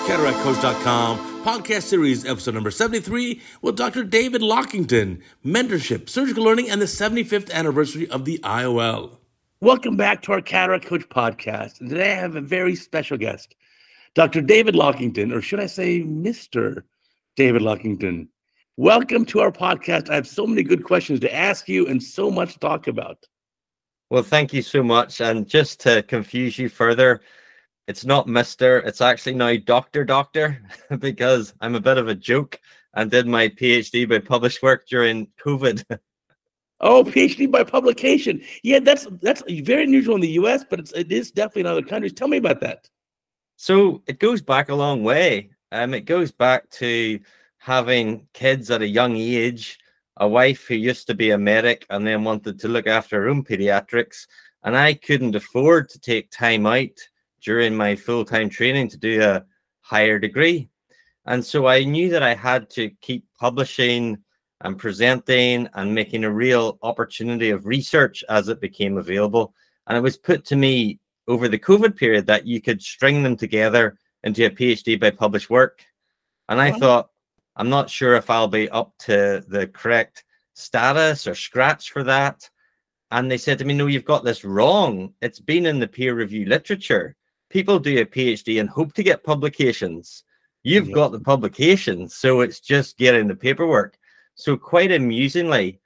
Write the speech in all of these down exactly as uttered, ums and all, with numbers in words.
cataract coach dot com, podcast series, episode number seventy-three, with Doctor David Lockington, mentorship, surgical learning, and the seventy-fifth anniversary of the I O L. Welcome back to our Cataract Coach podcast. And today I have a very special guest, Doctor David Lockington, or should I say Mister David Lockington. Welcome to our podcast. I have so many good questions to ask you and so much to talk about. Well, thank you so much. And just to confuse you further, it's not Mister, it's actually now Doctor Doctor, because I'm a bit of a joke and did my PhD by published work during COVID. Oh, PhD by publication. Yeah, that's that's very unusual in the U S, but it's, it is definitely in other countries. Tell me about that. So it goes back a long way. Um, it goes back to having kids at a young age, a wife who used to be a medic and then wanted to look after her own pediatrics. And I couldn't afford to take time out during my full-time training to do a higher degree. And so I knew that I had to keep publishing and presenting and making a real opportunity of research as it became available. And it was put to me over the COVID period that you could string them together into a PhD by published work. And I thought, I'm not sure if I'll be up to the correct status or scratch for that. And they said to me, no, you've got this wrong. It's been in the peer review literature. People do a PhD and hope to get publications. You've yeah. got the publications, so it's just getting the paperwork. So quite amusingly,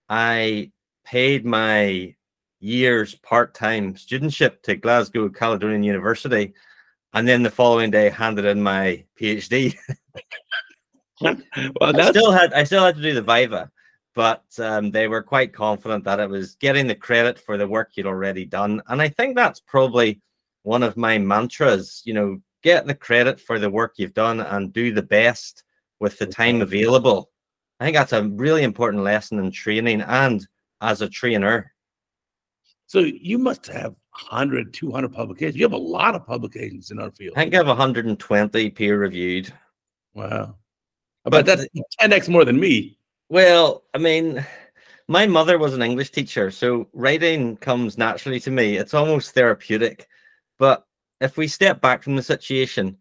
I paid my year's part-time studentship to Glasgow Caledonian University, and then the following day handed in my PhD. well, I still had I still had to do the Viva, but um, they were quite confident that it was getting the credit for the work you'd already done. And I think that's probably one of my mantras, you know, get the credit for the work you've done and do the best with the time available. I think that's a really important lesson in training and as a trainer. So you must have one hundred, two hundred publications. You have a lot of publications in our field. I think I have one hundred twenty peer reviewed. Wow. But that's ten x more than me. Well, I mean, my mother was an English teacher, so writing comes naturally to me. It's almost therapeutic. But if we step back from the situation,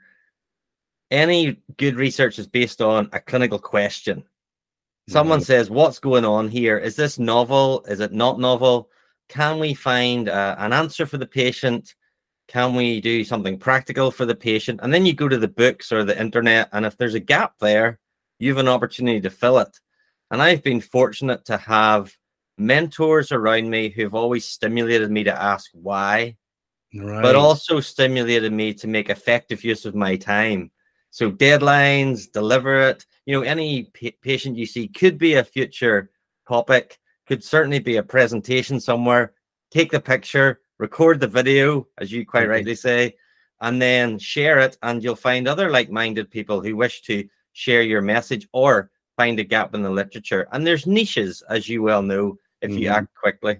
any good research is based on a clinical question. Someone mm-hmm. says, what's going on here? Is this novel? Is it not novel? Can we find uh, an answer for the patient? Can we do something practical for the patient? And then you go to the books or the internet, and if there's a gap there, you have an opportunity to fill it. And I've been fortunate to have mentors around me who've always stimulated me to ask why. Right. But also stimulated me to make effective use of my time. So deadlines, deliver it. You know, any pa- patient you see could be a future topic, could certainly be a presentation somewhere. Take the picture, record the video, as you quite mm-hmm. rightly say, and then share it. And you'll find other like-minded people who wish to share your message or find a gap in the literature. And there's niches, as you well know, if mm-hmm. you act quickly.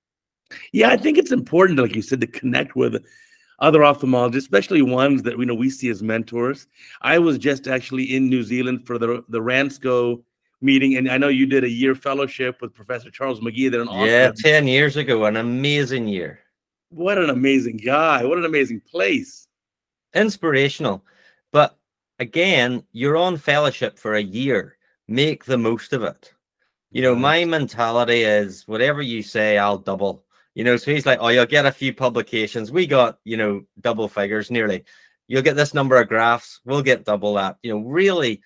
Yeah, I think it's important, like you said, to connect with other ophthalmologists, especially ones that we know we see as mentors. I was just actually in New Zealand for the the RANSCO meeting, and I know you did a year fellowship with Professor Charles McGee there in Auckland. Yeah, ten years ago, an amazing year. What an amazing guy! What an amazing place! Inspirational, but again, you're on fellowship for a year. Make the most of it. You know, my mentality is whatever you say, I'll double. You know, so he's like, oh, you'll get a few publications. We got, you know, double figures nearly. You'll get this number of graphs. We'll get double that. You know, really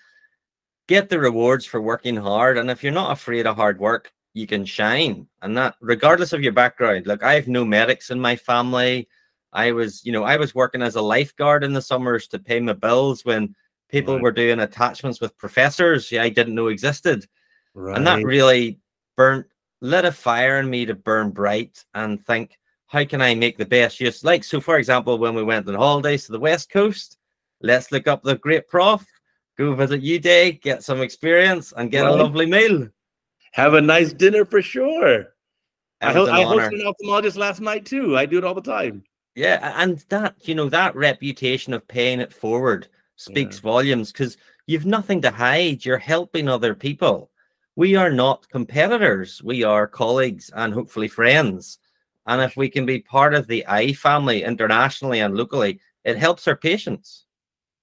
get the rewards for working hard. And if you're not afraid of hard work, you can shine. And that, regardless of your background. Look, I have no medics in my family. I was, you know, I was working as a lifeguard in the summers to pay my bills when people right. were doing attachments with professors I didn't know existed. Right. And that really burnt, lit a fire in me to burn bright and think, how can I make the best use? Like, so for example, when we went on holidays to the West Coast, let's look up the great prof, go visit U Day, get some experience and get right. a lovely meal. Have a nice dinner for sure. I, ho- I hosted an ophthalmologist last night too. I do it all the time. Yeah. And that, you know, that reputation of paying it forward speaks yeah. volumes because you've nothing to hide. You're helping other people. We are not competitors. We are colleagues and hopefully friends. And if we can be part of the I family internationally and locally, it helps our patients.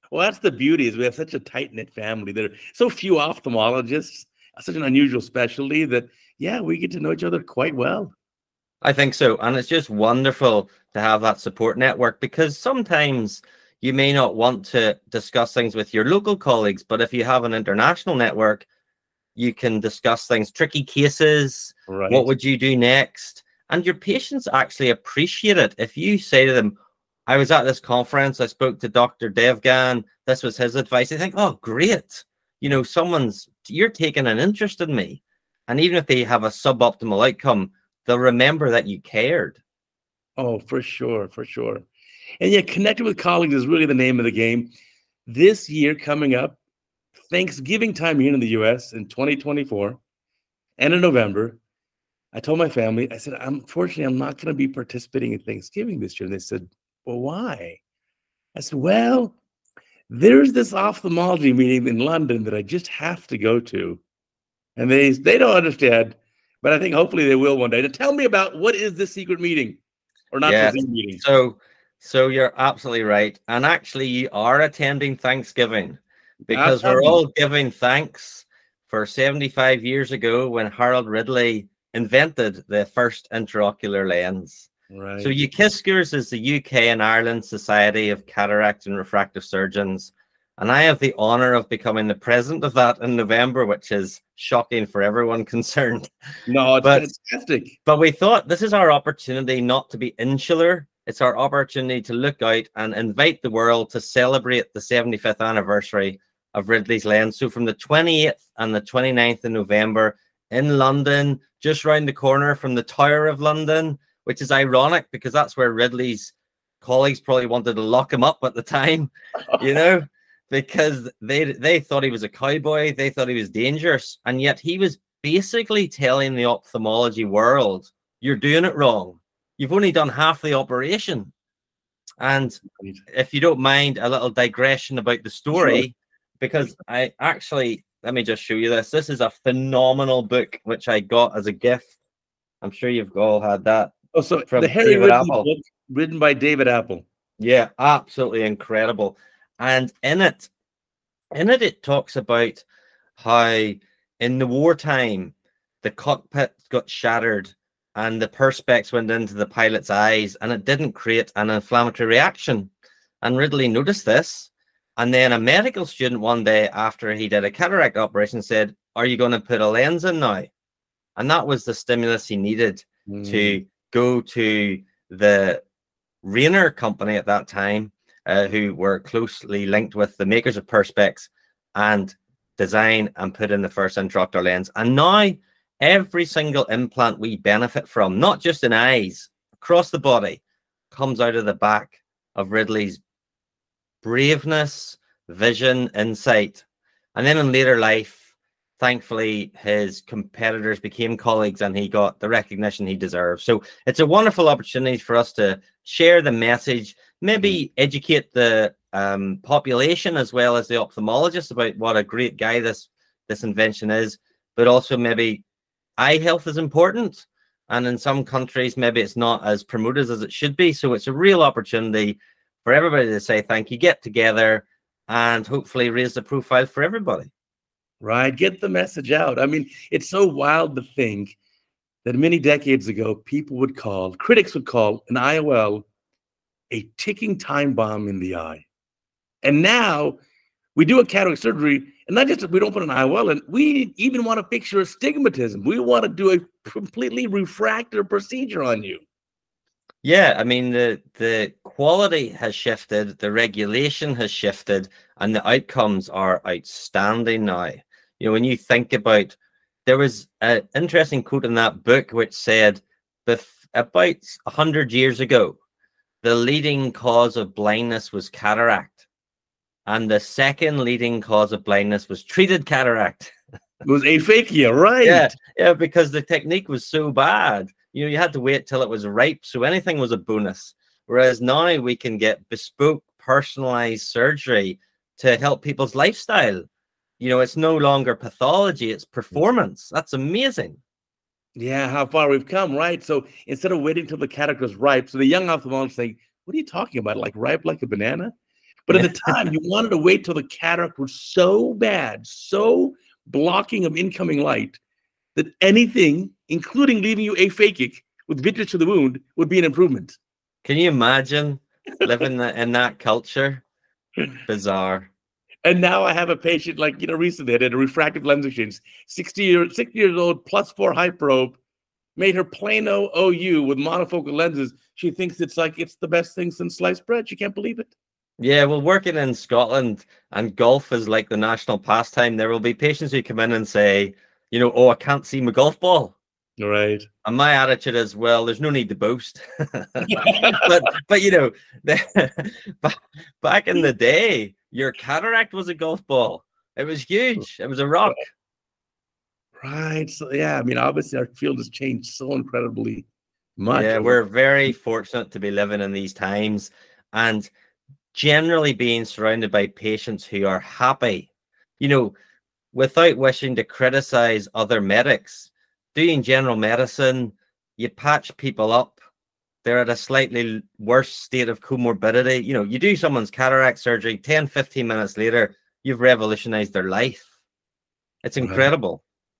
Well, that's the beauty is we have such a tight-knit family. There are so few ophthalmologists, such an unusual specialty that, yeah, we get to know each other quite well. I think so. And it's just wonderful to have that support network, because sometimes you may not want to discuss things with your local colleagues, but if you have an international network, you can discuss things, tricky cases. Right. What would you do next? And your patients actually appreciate it. If you say to them, I was at this conference, I spoke to Doctor Devgan, this was his advice, they think, oh, great. You know, someone's, you're taking an interest in me. And even if they have a suboptimal outcome, they'll remember that you cared. Oh, for sure, for sure. And yeah, connecting with colleagues is really the name of the game. This year coming up, Thanksgiving time here in the U S in twenty twenty-four, and in November, I told my family, I said, unfortunately, I'm not going to be participating in Thanksgiving this year. And they said, well, why? I said, well, there's this ophthalmology meeting in London that I just have to go to. And they, they don't understand, but I think hopefully they will one day. To tell me about what is this secret meeting or not yeah. secret meeting. So, so you're absolutely right. And actually you are attending Thanksgiving, because we're all giving thanks for seventy-five years ago when Harold Ridley invented the first intraocular lens. Right. So U K I S C U R S is the U K and Ireland Society of Cataract and Refractive Surgeons. And I have the honor of becoming the president of that in November, which is shocking for everyone concerned. No, it's but, fantastic. But we thought this is our opportunity not to be insular. It's our opportunity to look out and invite the world to celebrate the seventy-fifth anniversary of Ridley's lens. So from the twenty-eighth and the twenty-ninth of November in London, just round the corner from the Tower of London, which is ironic because that's where Ridley's colleagues probably wanted to lock him up at the time, you know, because they they thought he was a cowboy, they thought he was dangerous, and yet he was basically telling the ophthalmology world, you're doing it wrong. You've only done half the operation. And if you don't mind a little digression about the story, sure. Because I actually, let me just show you this. This is a phenomenal book, which I got as a gift. I'm sure you've all had that. Oh, so from the Harry David Ridley Apple. book written by David Apple. Yeah, absolutely incredible. And in it, in it, it talks about how in the wartime, the cockpit got shattered and the perspex went into the pilot's eyes and it didn't create an inflammatory reaction. And Ridley noticed this. And then a medical student one day after he did a cataract operation said, are you going to put a lens in now? And that was the stimulus he needed mm. to go to the Rayner company at that time, uh, who were closely linked with the makers of perspex, and design and put in the first intraocular lens. And now every single implant we benefit from, not just in eyes, across the body, comes out of the back of Ridley's braveness, vision, insight. And then in later life, thankfully, his competitors became colleagues and he got the recognition he deserves. So it's a wonderful opportunity for us to share the message, maybe educate the um, population as well as the ophthalmologists about what a great guy this, this invention is, but also maybe eye health is important. And in some countries, maybe it's not as promoted as it should be. So it's a real opportunity for everybody to say thank you, get together, and hopefully raise the profile for everybody. Right. Get the message out. I mean, it's so wild to think that many decades ago, people would call, critics would call an I O L a ticking time bomb in the eye. And now we do a cataract surgery, and not just we don't put an I O L in, we even want to fix your astigmatism. We want to do a completely refractive procedure on you. Yeah, I mean, the the quality has shifted, the regulation has shifted, and the outcomes are outstanding now. You know, when you think about, there was an interesting quote in that book which said, about one hundred years ago, the leading cause of blindness was cataract, and the second leading cause of blindness was treated cataract. It was aphakia, right? Yeah, yeah, because the technique was so bad. You know, you had to wait till it was ripe, so anything was a bonus. Whereas now we can get bespoke, personalized surgery to help people's lifestyle. You know, it's no longer pathology, it's performance. That's amazing. Yeah, how far we've come, right? So instead of waiting till the cataract is ripe, so the young ophthalmologist saying, what are you talking about? Like ripe like a banana? But at the time, you wanted to wait till the cataract was so bad, so blocking of incoming light, that anything, including leaving you aphakic with vitreous to the wound, would be an improvement. Can you imagine living in that culture? Bizarre. And now I have a patient, like, you know, recently I did a refractive lens exchange, sixty years, sixty years old, plus four hyperope, made her Plano O U with monofocal lenses. She thinks it's like it's the best thing since sliced bread. She can't believe it. Yeah, well, working in Scotland and golf is like the national pastime. There will be patients who come in and say, you know, oh, I can't see my golf ball. Right. And my attitude is, well, there's no need to boast. but, but you know, the, back in the day, your cataract was a golf ball. It was huge. It was a rock. Right. So, yeah, I mean, obviously our field has changed so incredibly much. Yeah, we're very fortunate to be living in these times and generally being surrounded by patients who are happy. You know, without wishing to criticize other medics, doing general medicine, you patch people up. They're at a slightly worse state of comorbidity. You know, you do someone's cataract surgery, ten, fifteen minutes later, you've revolutionized their life. It's incredible.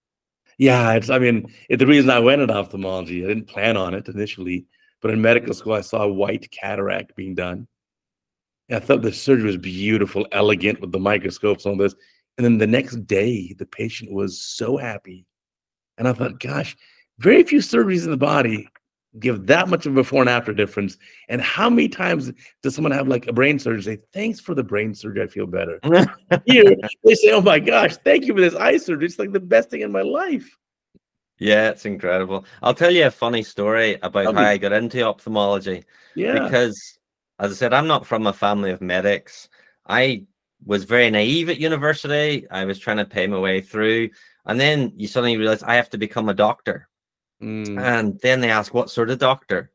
Yeah, it's, I mean, it, the reason I went in ophthalmology, I didn't plan on it initially, but in medical school, I saw a white cataract being done. And I thought the surgery was beautiful, elegant with the microscopes and all this. And then the next day, the patient was so happy. And I thought, gosh, very few surgeries in the body give that much of a before and after difference. And how many times does someone have like a brain surgery say, thanks for the brain surgery, I feel better. Here, they say, oh my gosh, thank you for this eye surgery. It's like the best thing in my life. Yeah, it's incredible. I'll tell you a funny story about Tell how me. I got into ophthalmology. Yeah. Because, as I said, I'm not from a family of medics. I was very naive at university. I was trying to pay my way through. And then you suddenly realize I have to become a doctor. Mm. And then they ask, what sort of doctor?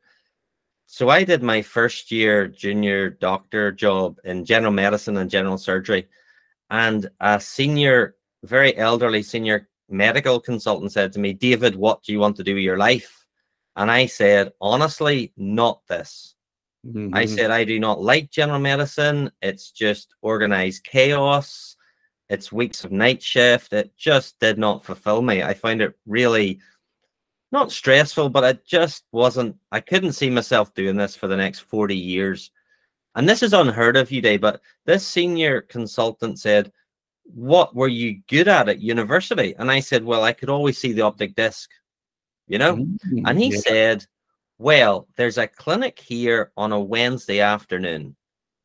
So I did my first year junior doctor job in general medicine and general surgery. And a senior, very elderly senior medical consultant said to me, David, what do you want to do with your life? And I said, honestly, not this. Mm-hmm. I said, I do not like general medicine. It's just organized chaos. It's weeks of night shift. It just did not fulfill me. I find it really not stressful, but it just wasn't, I couldn't see myself doing this for the next forty years. And this is unheard of, Uday, but this senior consultant said, what were you good at at university? And I said, well, I could always see the optic disc, you know? Mm-hmm. And he yeah. said, well, there's a clinic here on a Wednesday afternoon.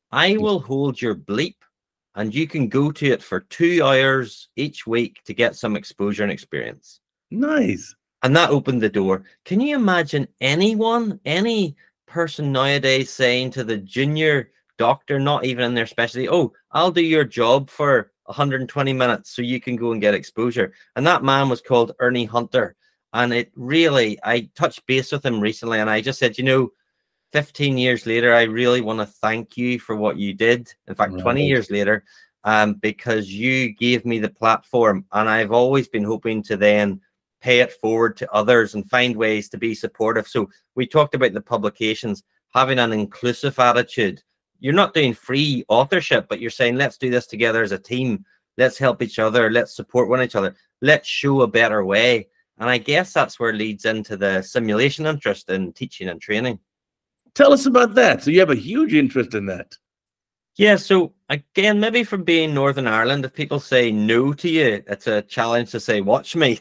I will hold your bleep and you can go to it for two hours each week to get some exposure and experience. Nice. And that opened the door. Can you imagine anyone, any person nowadays saying to the junior doctor, not even in their specialty, oh, I'll do your job for one hundred twenty minutes so you can go and get exposure? And that man was called Ernie Hunter. And it really, I touched base with him recently and I just said, you know, fifteen years later, I really want to thank you for what you did. In fact, right. twenty years later, um, because you gave me the platform. And I've always been hoping to then pay it forward to others and find ways to be supportive. So we talked about the publications, having an inclusive attitude. You're not doing free authorship, but you're saying, let's do this together as a team. Let's help each other. Let's support one each other. Let's show a better way. And I guess that's where it leads into the simulation interest in teaching and training. Tell us about that. So you have a huge interest in that. Yeah, so again, maybe from being Northern Ireland, if people say no to you, it's a challenge to say, watch me.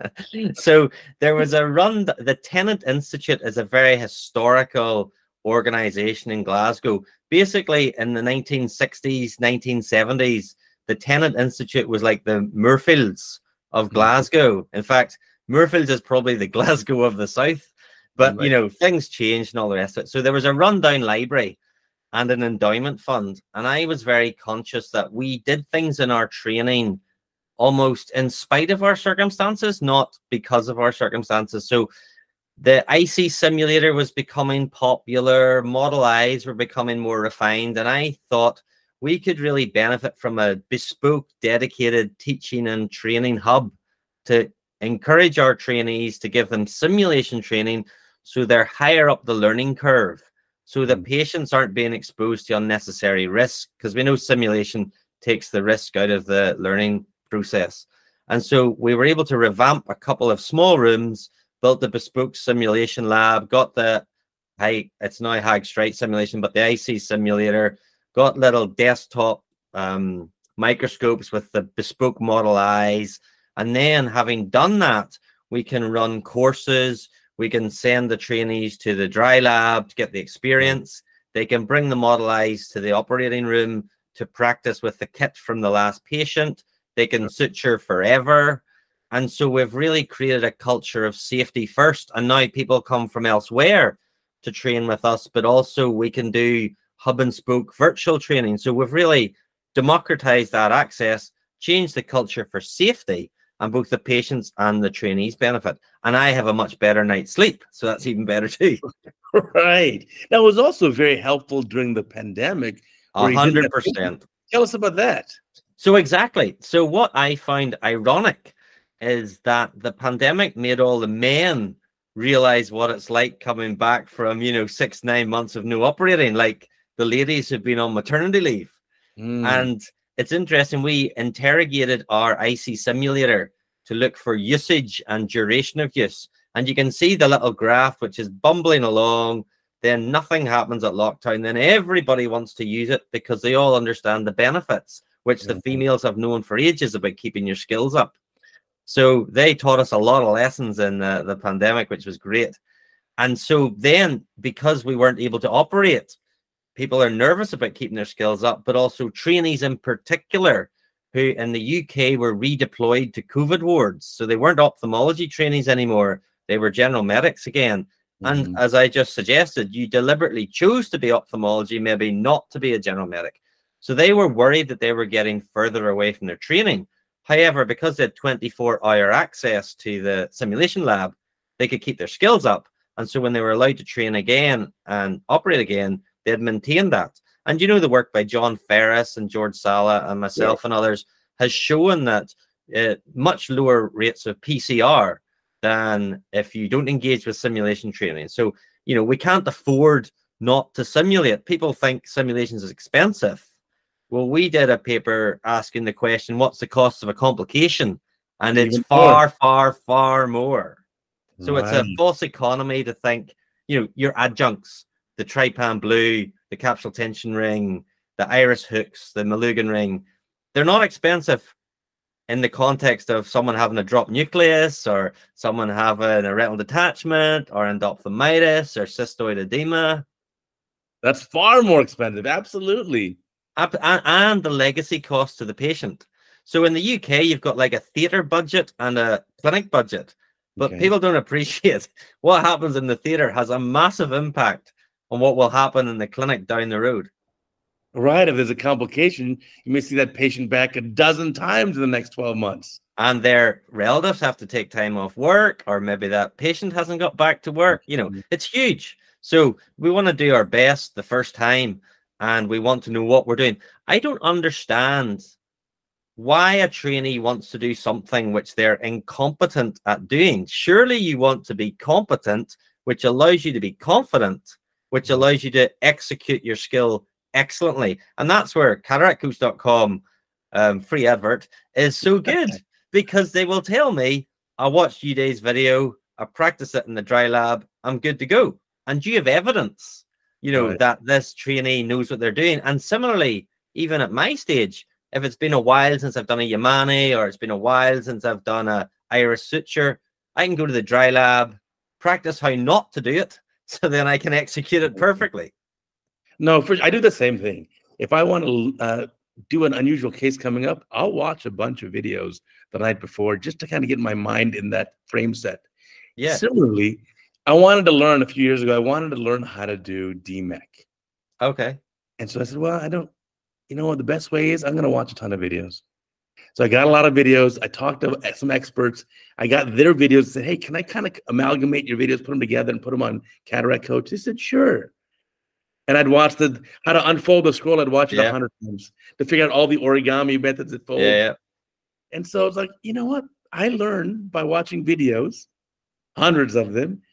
So there was a run, the Tennant Institute is a very historical organization in Glasgow. Basically, in the nineteen sixties, nineteen seventies, the Tennant Institute was like the Moorfields of Glasgow. In fact, Moorfields is probably the Glasgow of the South. But, right. you know, things changed and all the rest of it. So there was a rundown library and an endowment fund. And I was very conscious that we did things in our training almost in spite of our circumstances, not because of our circumstances. So the I C simulator was becoming popular. Model Eyes were becoming more refined. And I thought we could really benefit from a bespoke, dedicated teaching and training hub to encourage our trainees, to give them simulation training so they're higher up the learning curve. so that patients aren't being exposed to unnecessary risk, because we know simulation takes the risk out of the learning process. And so we were able to revamp a couple of small rooms, built a bespoke simulation lab, got the high, it's now Hag-Streit simulation, but the I C simulator, got little desktop um, microscopes with the bespoke model eyes. And then having done that, we can run courses. We can send the trainees to the dry lab to get the experience. They can bring the model eyes to the operating room to practice with the kit from the last patient. They can suture forever. And so we've really created a culture of safety first. And now people come from elsewhere to train with us, but also we can do hub and spoke virtual training. So we've really democratized that access, changed the culture for safety, and both the patients and the trainees benefit. And I have a much better night's sleep. So that's even better too. Right. That was also very helpful during the pandemic. A hundred percent. Tell us about that. So exactly. So what I find ironic is that the pandemic made all the men realize what it's like coming back from, you know, six, nine months of no operating, like the ladies who've been on maternity leave. Mm. And it's interesting. We interrogated our I C simulator to look for usage and duration of use. And you can see the little graph, which is bumbling along. Then nothing happens at lockdown. Then everybody wants to use it because they all understand the benefits, which the females have known for ages about keeping your skills up. So they taught us a lot of lessons in uh, the pandemic, which was great. And so then, because we weren't able to operate, people are nervous about keeping their skills up, but also trainees in particular, who in the U K were redeployed to COVID wards. So they weren't ophthalmology trainees anymore. They were general medics again. And mm-hmm. as I just suggested, you deliberately chose to be ophthalmology, maybe not to be a general medic. So they were worried that they were getting further away from their training. However, because they had twenty-four hour access to the simulation lab, they could keep their skills up. And so when they were allowed to train again and operate again, they had maintained that. And you know, the work by John Ferris and George Sala and myself yeah. and others has shown that uh, much lower rates of P C R than if you don't engage with simulation training. So, you know, we can't afford not to simulate. People think simulations is expensive. Well, we did a paper asking the question, what's the cost of a complication? And it's Even far, more. far, far more. So right. it's a false economy to think, you know, your adjuncts, the Trypan Blue, the capsule tension ring, the iris hooks, the Malugan ring, they're not expensive in the context of someone having a dropped nucleus or someone having a retinal detachment or endophthalmitis or cystoid edema. That's far more expensive. Absolutely. And, and the legacy cost to the patient. So in the U K, you've got like a theatre budget and a clinic budget, but okay. people don't appreciate what happens in the theatre has a massive impact on what will happen in the clinic down the road. Right. If there's a complication, you may see that patient back a dozen times in the next twelve months. And their relatives have to take time off work, or maybe that patient hasn't got back to work. You know, it's huge. So we want to do our best the first time, and we want to know what we're doing. I don't understand why a trainee wants to do something which they're incompetent at doing. Surely you want to be competent, which allows you to be confident, which allows you to execute your skill excellently. And that's where cataract coach dot com, um, free advert, is so good, because they will tell me, I watched you day's video, I practice it in the dry lab, I'm good to go. And you have evidence, you know, right. that this trainee knows what they're doing. And similarly, even at my stage, if it's been a while since I've done a Yamane, or it's been a while since I've done a iris suture, I can go to the dry lab, practice how not to do it, so then I can execute it perfectly. No, for, I do the same thing. If I want to uh, do an unusual case coming up, I'll watch a bunch of videos the night before just to kind of get my mind in that frame set. Yeah. Similarly, I wanted to learn a few years ago, I wanted to learn how to do D M E C. Okay. And so I said, well, I don't, you know what the best way is? I'm going to watch a ton of videos. So I got a lot of videos. I talked to some experts. I got their videos and said, hey, can I kind of amalgamate your videos, put them together and put them on Cataract Coach? They said, sure. And I'd watch the how to unfold the scroll. I'd watch it a yeah. hundred times to figure out all the origami methods that fold. Yeah, yeah. And so it's like, you know what? I learned by watching videos, hundreds of them.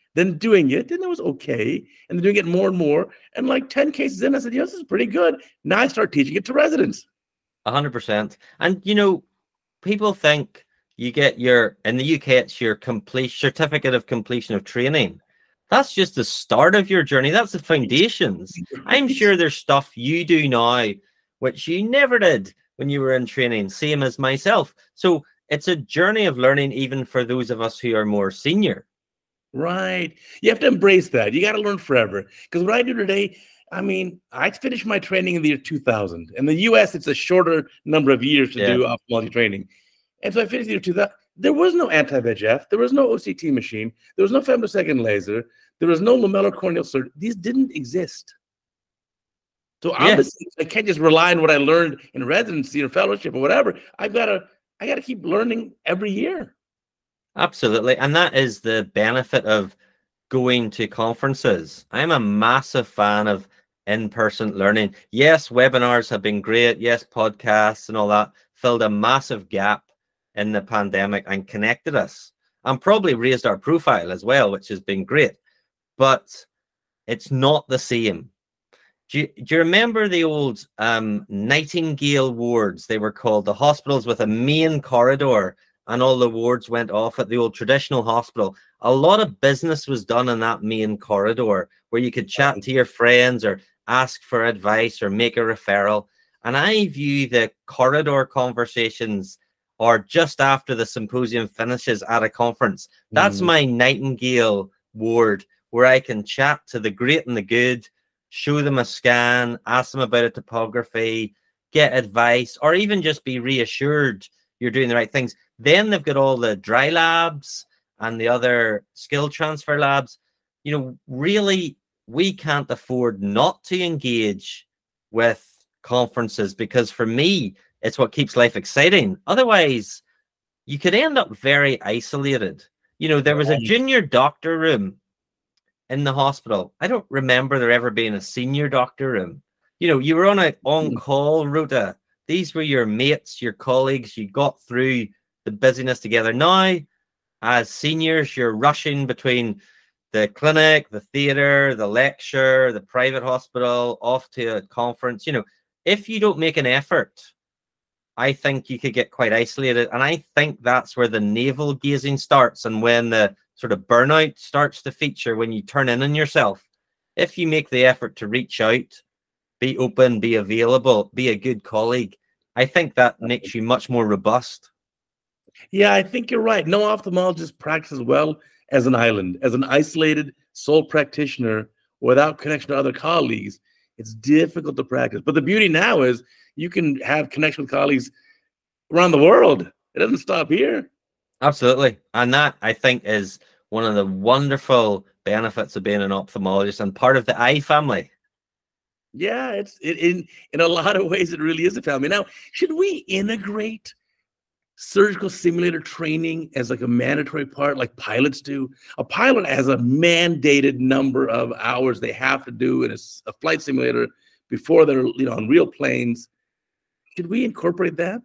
then doing it, and it was okay, and then doing it more and more. And like ten cases in, I said, yes, this is pretty good. Now I start teaching it to residents. A hundred percent. And, you know, people think you get your, in the U K, it's your complete certificate of completion of training. That's just the start of your journey. That's the foundations. I'm sure there's stuff you do now which you never did when you were in training, same as myself. So it's a journey of learning, even for those of us who are more senior. Right. You have to embrace that. You got to learn forever. Because what I do today, I mean, I finished my training in the year two thousand. In the U S, it's a shorter number of years to yeah. do ophthalmology training. And so I finished in the year two thousand. There was no anti-V E G F. There was no O C T machine. There was no femtosecond laser. There was no lamellar corneal surgery. These didn't exist. So obviously, yeah. I can't just rely on what I learned in residency or fellowship or whatever. I've got to, I got to keep learning every year. Absolutely. And that is the benefit of going to conferences. I'm a massive fan of in-person learning. Yes, webinars have been great. Yes, podcasts and all that filled a massive gap in the pandemic and connected us, and probably raised our profile as well, which has been great. But it's not the same. Do you, do you remember the old um, Nightingale wards? They were called the hospitals with a main corridor, and all the wards went off at the old traditional hospital. A lot of business was done in that main corridor where you could chat to your friends or ask for advice or make a referral. And I view the corridor conversations or just after the symposium finishes at a conference. That's mm. my Nightingale ward, where I can chat to the great and the good, show them a scan, ask them about a topography, get advice, or even just be reassured you're doing the right things. Then they've got all the dry labs and the other skill transfer labs. You know, really, we can't afford not to engage with conferences, because for me, it's what keeps life exciting. Otherwise, you could end up very isolated. You know, there was a junior doctor room in the hospital. I don't remember there ever being a senior doctor room. You know, you were on a on-call rota. These were your mates, your colleagues. You got through the busyness together. Now, as seniors, you're rushing between the clinic, the theater, the lecture, the private hospital, off to a conference. You know, if you don't make an effort, I think you could get quite isolated. And I think that's where the navel gazing starts, and when the sort of burnout starts to feature, when you turn in on yourself. If you make the effort to reach out, be open, be available, be a good colleague, I think that makes you much more robust. Yeah, I think you're right. No ophthalmologist practices well as an island, as an isolated sole practitioner without connection to other colleagues. It's difficult to practice. But the beauty now is you can have connection with colleagues around the world. It doesn't stop here. Absolutely. And that, I think, is one of the wonderful benefits of being an ophthalmologist and part of the eye family. Yeah, it's it, in in a lot of ways, it really is a family. Now, should we integrate surgical simulator training as like a mandatory part, like pilots do? A pilot has a mandated number of hours they have to do in a, a flight simulator before they're, you know, on real planes. Should we incorporate that?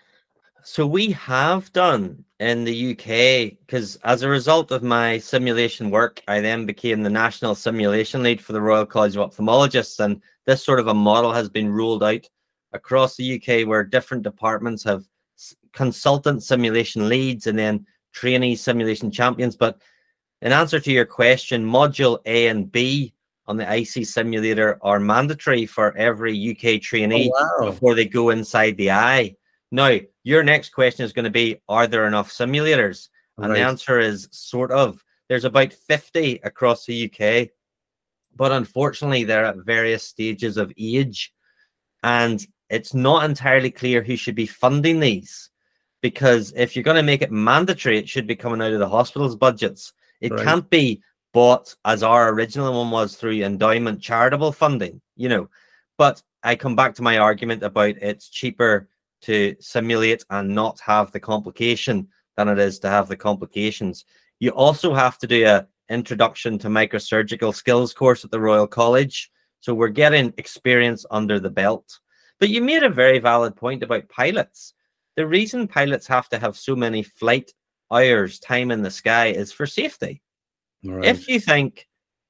So we have done in the U K, because as a result of my simulation work, I then became the national simulation lead for the Royal College of Ophthalmologists. And this sort of a model has been rolled out across the U K, where different departments have consultant simulation leads and then trainee simulation champions. But in answer to your question, module A and B on the I C simulator are mandatory for every U K trainee oh, wow. before they go inside the eye. Now, your next question is going to be, are there enough simulators? And right. the answer is sort of. There's about fifty across the U K, but unfortunately, they're at various stages of age. And it's not entirely clear who should be funding these, because if you're going to make it mandatory, it should be coming out of the hospital's budgets. It right. can't be bought, as our original one was, through endowment charitable funding, you know. But I come back to my argument about it's cheaper to simulate and not have the complication than it is to have the complications. You also have to do a introduction to microsurgical skills course at the Royal College. So we're getting experience under the belt. But you made a very valid point about pilots. The reason pilots have to have so many flight hours, time in the sky, is for safety. Right. If you think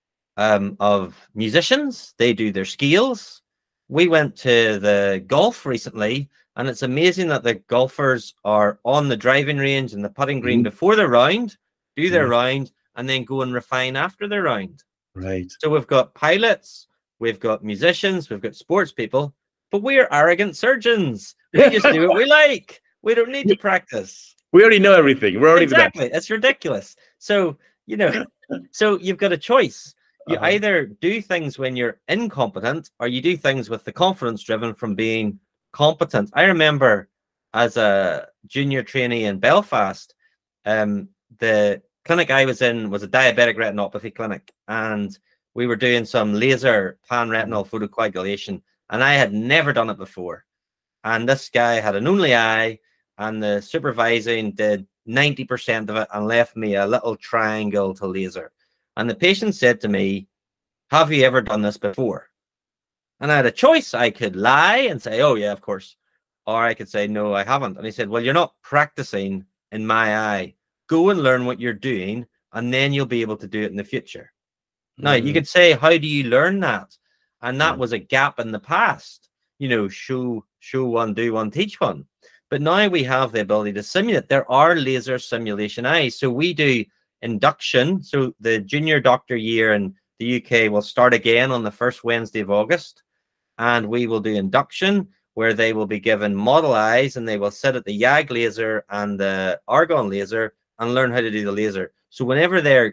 um, of musicians, they do their scales. We went to the golf recently, and it's amazing that the golfers are on the driving range and the putting green mm-hmm. before the round, do their yeah. round, and then go and refine after their round. Right. So we've got pilots, we've got musicians, we've got sports people, but we're arrogant surgeons. We just do what we like. We don't need to practice. We already know everything. We're already exactly. the best. It's ridiculous. So, you know, so you've got a choice. You uh-huh. either do things when you're incompetent, or you do things with the confidence driven from being competent. I remember as a junior trainee in Belfast, um, the clinic I was in was a diabetic retinopathy clinic, and we were doing some laser panretinal photocoagulation, and I had never done it before. And this guy had an only eye, and the supervising did ninety percent of it and left me a little triangle to laser. And the patient said to me, "Have you ever done this before?" And I had a choice. I could lie and say, "Oh, yeah, of course." Or I could say, "No, I haven't." And he said, "Well, you're not practicing in my eye. Go and learn what you're doing, and then you'll be able to do it in the future." Mm-hmm. Now, you could say, "How do you learn that?" And that yeah. was a gap in the past. You know, show, show one, do one, teach one. But now we have the ability to simulate. There are laser simulation eyes. So we do induction. So the junior doctor year in the U K will start again on the first Wednesday of August. And we will do induction, where they will be given model eyes, and they will sit at the YAG laser and the argon laser and learn how to do the laser. So whenever they're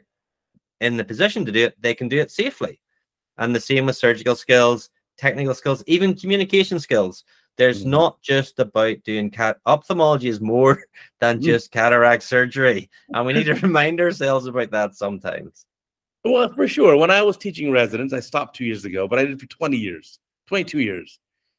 in the position to do it, they can do it safely. And the same with surgical skills, technical skills, even communication skills. There's mm. not just about doing cat ophthalmology is more than mm. just cataract surgery. And we need to remind ourselves about that sometimes. Well, for sure. When I was teaching residents, I stopped two years ago, but I did it for twenty years, twenty-two years.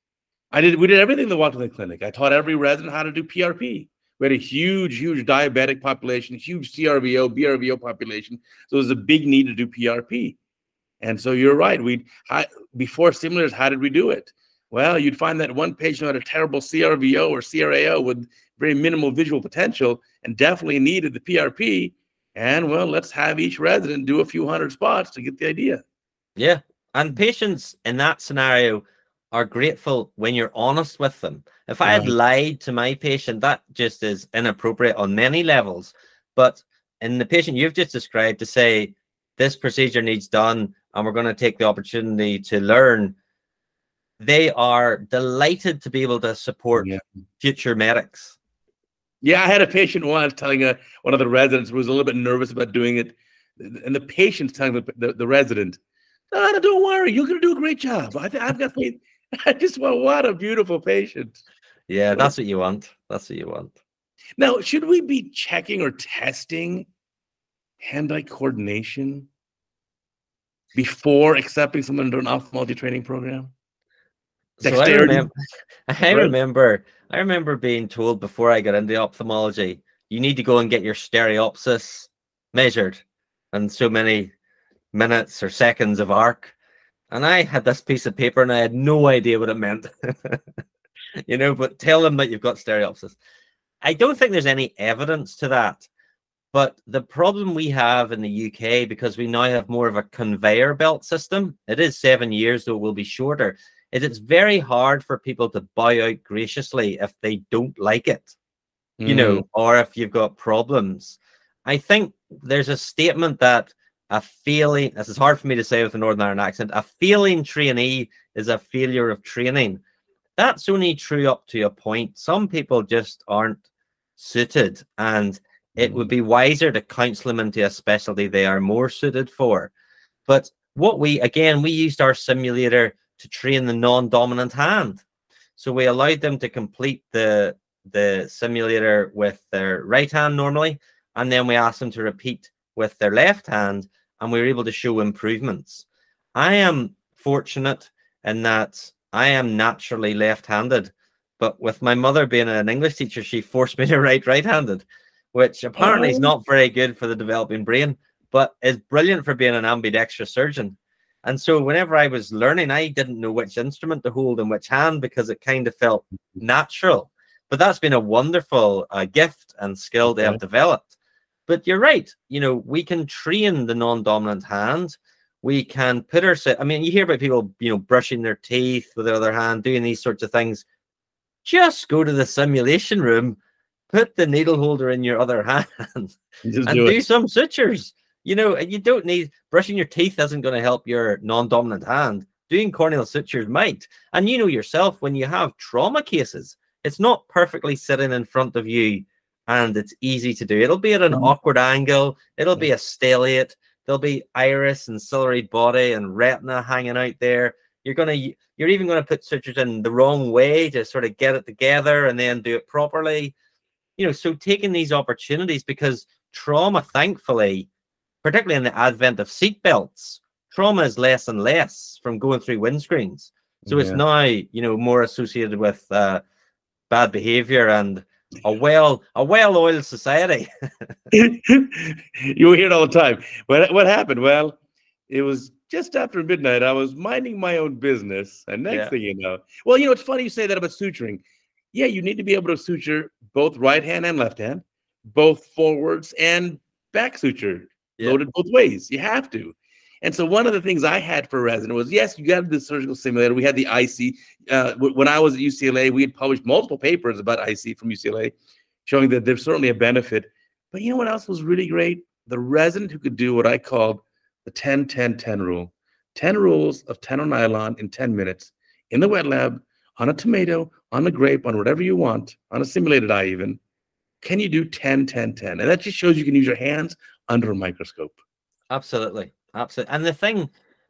I did, we did everything that walked in the clinic. I taught every resident how to do P R P. We had a huge, huge diabetic population, huge C R V O, B R V O population. So there's a big need to do P R P. And so you're right. We before simulators, how did we do it? Well, you'd find that one patient had a terrible C R V O or C R A O with very minimal visual potential and definitely needed the P R P. And, well, let's have each resident do a few hundred spots to get the idea. Yeah. And patients in that scenario are grateful when you're honest with them. If I had lied to my patient, that just is inappropriate on many levels. But in the patient you've just described, to say this procedure needs done and we're going to take the opportunity to learn, they are delighted to be able to support yeah. future medics. Yeah, I had a patient once telling a, one of the residents who was a little bit nervous about doing it. And the patient's telling the, the, the resident, "No, no, don't worry, you're going to do a great job. I th- I've got faith." I just want, what a beautiful patient. Yeah, that's what you want. That's what you want. Now, should we be checking or testing hand-eye coordination before accepting someone into an ophthalmology training program? So I remember, I remember, I remember being told before I got into ophthalmology, you need to go and get your stereopsis measured and so many minutes or seconds of arc. And I had this piece of paper and I had no idea what it meant, you know, but tell them that you've got stereopsis. I don't think there's any evidence to that. But the problem we have in the U K, because we now have more of a conveyor belt system, it is seven years, though it will be shorter, is it's very hard for people to bow out graciously if they don't like it, mm. you know, or if you've got problems. I think there's a statement that a failing, this is hard for me to say with a Northern Ireland accent, a failing trainee is a failure of training. That's only true up to a point. Some people just aren't suited, and it would be wiser to counsel them into a specialty they are more suited for. But what we, again, we used our simulator to train the non-dominant hand. So we allowed them to complete the, the simulator with their right hand normally, and then we asked them to repeat with their left hand, and we were able to show improvements. I am fortunate in that I am naturally left-handed, but with my mother being an English teacher, she forced me to write right-handed, which apparently is not very good for the developing brain, but is brilliant for being an ambidextrous surgeon. And so whenever I was learning, I didn't know which instrument to hold in which hand because it kind of felt natural. But that's been a wonderful uh, gift and skill to have developed. But you're right. You know, we can train the non-dominant hand. We can put ourselves, I mean, you hear about people, you know, brushing their teeth with their other hand, doing these sorts of things. Just go to the simulation room, put the needle holder in your other hand, Just and do, do it. some sutures. You know, you don't need, brushing your teeth isn't going to help your non-dominant hand. Doing corneal sutures might. And you know yourself, when you have trauma cases, it's not perfectly sitting in front of you and it's easy to do. It'll be at an mm-hmm. awkward angle. It'll be a stellate. There'll be iris and ciliary body and retina hanging out there. You're going to, you're even going to put sutures in the wrong way to sort of get it together and then do it properly. You know, so taking these opportunities, because trauma, thankfully, particularly in the advent of seatbelts, trauma is less and less from going through windscreens. So yeah. It's now, you know, more associated with uh, bad behavior and a well, a well-oiled society. You hear it all the time. What, what happened? Well, it was just after midnight. I was minding my own business. And next yeah. thing you know, well, you know, it's funny you say that about suturing. Yeah, you need to be able to suture both right hand and left hand, both forwards and back suture, yeah. loaded both ways. You have to. And so one of the things I had for a resident was, yes, you got the surgical simulator. We had the I C. Uh, w- when I was at U C L A, we had published multiple papers about I C from U C L A, showing that there's certainly a benefit. But you know what else was really great? The resident who could do what I called the ten ten ten rule. ten rules of tenonylon in ten minutes in the wet lab, on a tomato, on a grape, on whatever you want, on a simulated eye even. Can you do ten ten ten? And that just shows you can use your hands under a microscope. Absolutely. Absolutely. And the thing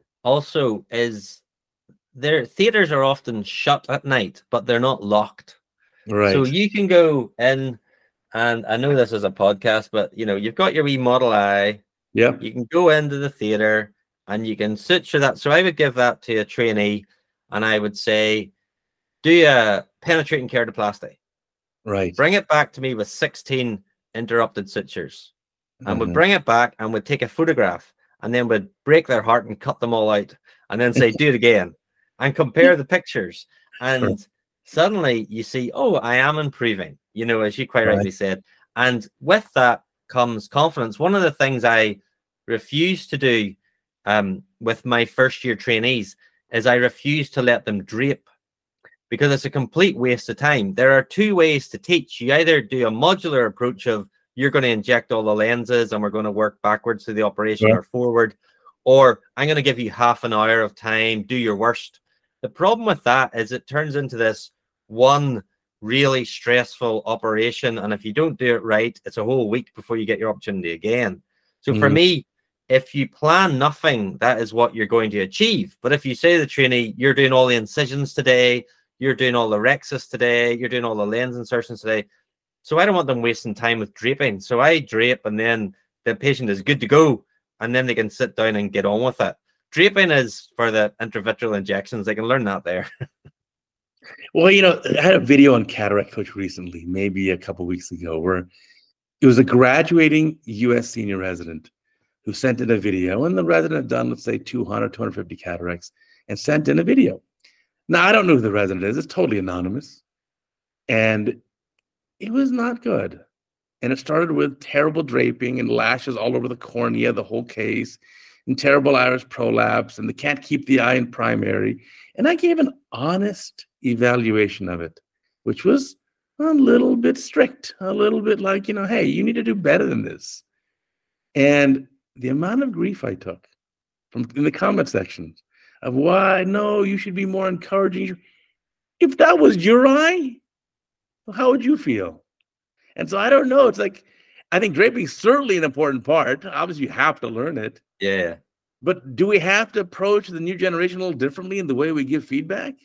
also is their theaters are often shut at night, but they're not locked. Right. So you can go in, and I know this is a podcast, but you know, you've got your wee model eye. Yeah. You can go into the theater and you can suture that. So I would give that to a trainee and I would say, do a penetrating keratoplasty. Right. Bring it back to me with sixteen interrupted sutures. And Mm-hmm. we'd bring it back and we'd take a photograph. And then we'd break their heart and cut them all out and then say, do it again and compare the pictures. And sure. Suddenly you see, oh, I am improving, you know, as you quite right. rightly said. And with that comes confidence. One of the things I refuse to do um, with my first year trainees is I refuse to let them drape because it's a complete waste of time. There are two ways to teach. You either do a modular approach of, you're going to inject all the lenses and we're going to work backwards through the operation yeah. or forward, or I'm going to give you half an hour of time, do your worst. The problem with that is it turns into this one really stressful operation. And if you don't do it right, it's a whole week before you get your opportunity again. So mm. for me, if you plan nothing, that is what you're going to achieve. But if you say to the trainee, you're doing all the incisions today, you're doing all the rhexis today, you're doing all the lens insertions today, so I don't want them wasting time with draping. So I drape and then the patient is good to go. And then they can sit down and get on with it. Draping is for the intravitreal injections. They can learn that there. Well, you know, I had a video on Cataract Coach recently, maybe a couple of weeks ago, where it was a graduating U S senior resident who sent in a video. And the resident had done, let's say, two hundred, two hundred fifty cataracts and sent in a video. Now, I don't know who the resident is. It's totally anonymous. And it was not good. And it started with terrible draping and lashes all over the cornea, the whole case, and terrible iris prolapse, and they can't keep the eye in primary. And I gave an honest evaluation of it, which was a little bit strict, a little bit like, you know, hey, you need to do better than this. And the amount of grief I took from in the comment sections of why, no, you should be more encouraging. If that was your eye, how would you feel? And so I don't know. It's like, I think draping is certainly an important part. Obviously, you have to learn it. Yeah. But do we have to approach the new generation a little differently in the way we give feedback?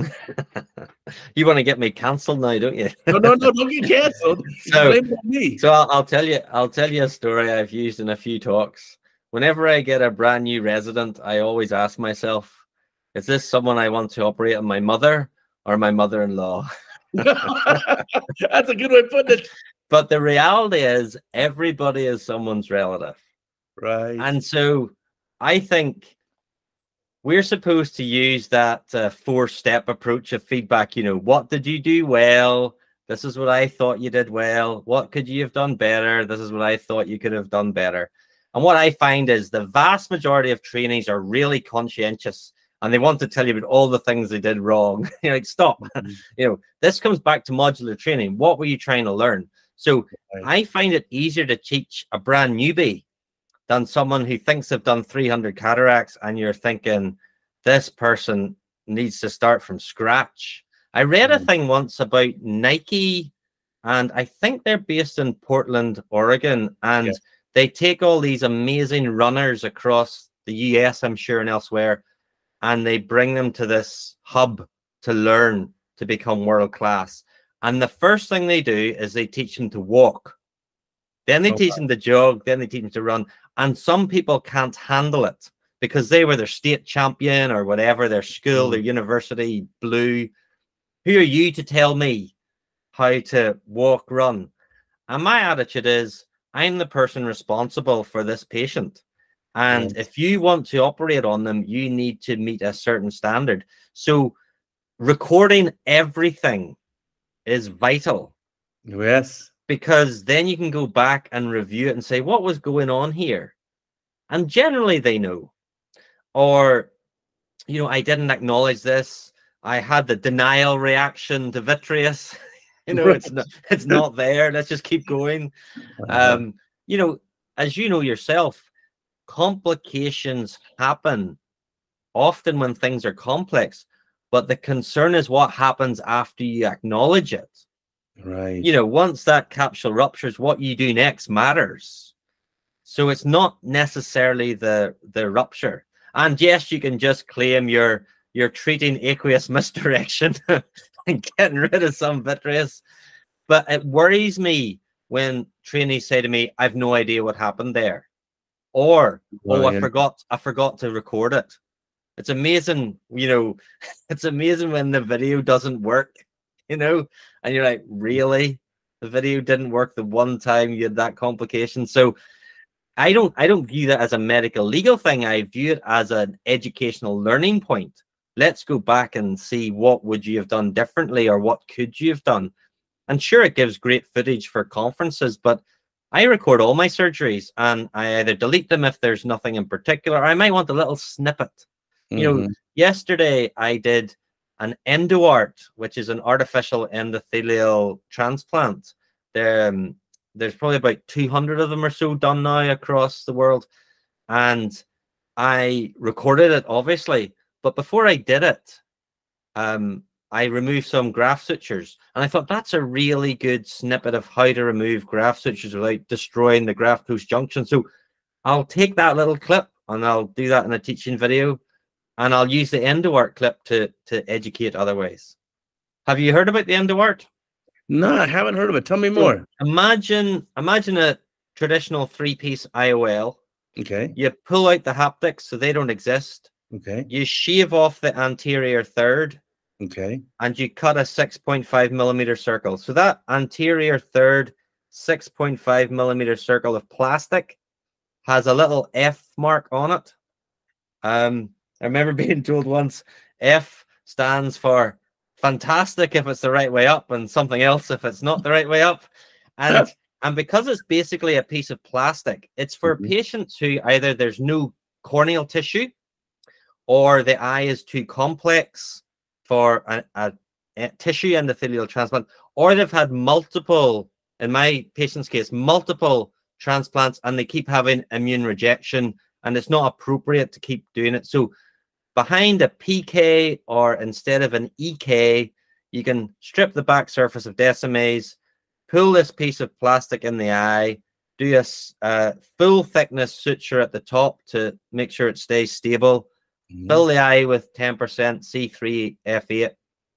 You want to get me canceled now, don't you? no, no, no, don't get canceled. So, blame it on me. so I'll, I'll tell you, I'll tell you a story I've used in a few talks. Whenever I get a brand new resident, I always ask myself, is this someone I want to operate on my mother or my mother-in-law? That's a good way of putting it. But the reality is everybody is someone's relative. Right. And so I think we're supposed to use that uh, four-step approach of feedback. You know, what did you do well? This is what I thought you did well. What could you have done better? This is what I thought you could have done better. And what I find is the vast majority of trainees are really conscientious and they want to tell you about all the things they did wrong. You're like, stop. You know, this comes back to modular training. What were you trying to learn? So right. I find it easier to teach a brand newbie than someone who thinks they've done three hundred cataracts and you're thinking this person needs to start from scratch. I read a thing once about Nike, and I think they're based in Portland, Oregon, and yeah. they take all these amazing runners across the U S, I'm sure, and elsewhere, and they bring them to this hub to learn to become world class. And the first thing they do is they teach them to walk. Then they okay. teach them to jog. Then they teach them to run. And some people can't handle it because they were their state champion or whatever, their school, mm. their university blew. Who are you to tell me how to walk, run? And my attitude is, I'm the person responsible for this patient. And yeah. if you want to operate on them, you need to meet a certain standard. So recording everything is vital. Yes. Because then you can go back and review it and say, what was going on here? And generally they know. Or, you know, I didn't acknowledge this. I had the denial reaction to vitreous. You know, right. it's not it's not there. Let's just keep going. Um, you know, as you know yourself, complications happen often when things are complex, but the concern is what happens after you acknowledge it. Right. You know, once that capsule ruptures, what you do next matters. So it's not necessarily the the rupture. And yes, you can just claim you're you're treating aqueous misdirection and getting rid of some vitreous. But it worries me when trainees say to me, I've no idea what happened there. Or, oh, I forgot, I forgot to record it. It's amazing, you know, it's amazing when the video doesn't work, you know, and you're like, really? The video didn't work the one time you had that complication. So I don't, I don't view that as a medical legal thing. I view it as an educational learning point. Let's go back and see what would you have done differently or what could you have done. And sure, it gives great footage for conferences, but I record all my surgeries and I either delete them if there's nothing in particular, or I might want a little snippet. Mm-hmm. You know, yesterday I did an EndoArt, which is an artificial endothelial transplant. There, um, there's probably about two hundred of them or so done now across the world. And I recorded it, obviously. But before I did it, um, I removed some graft sutures. And I thought that's a really good snippet of how to remove graft sutures without destroying the graft post junction. So I'll take that little clip and I'll do that in a teaching video. And I'll use the EndoArt clip to, to educate other ways. Have you heard about the EndoArt? No, I haven't heard of it. Tell me more. So imagine, imagine a traditional three-piece I O L. Okay. You pull out the haptics so they don't exist. Okay. You shave off the anterior third. Okay. And you cut a six point five millimeter circle. So that anterior third, six point five millimeter circle of plastic has a little F mark on it. Um, I remember being told once, F stands for fantastic if it's the right way up and something else if it's not the right way up. And, and because it's basically a piece of plastic, it's for mm-hmm. patients who either there's no corneal tissue or the eye is too complex for a, a, a tissue endothelial transplant, or they've had multiple, in my patient's case, multiple transplants and they keep having immune rejection and it's not appropriate to keep doing it. So behind a P K or instead of an E K, you can strip the back surface of Descemet's, pull this piece of plastic in the eye, do a uh, full thickness suture at the top to make sure it stays stable, mm-hmm. fill the eye with ten percent C three F eight.